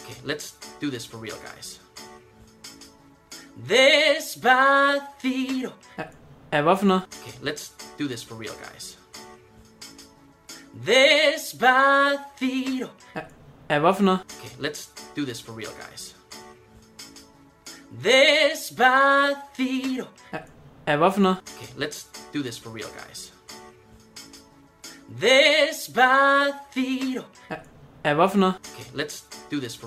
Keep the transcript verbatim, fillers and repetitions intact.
Okay, let's do this for real, guys. Despacito. Ja, hvad for noget? Okay, let's do this for real, guys. Despacito. Ja, hvad for noget? Okay, let's do this for real, guys. Despacito. Ja, hvad for noget? Okay, let's do this for real, guys. Despacito. Ja, hvad for noget? Okay, let's do this for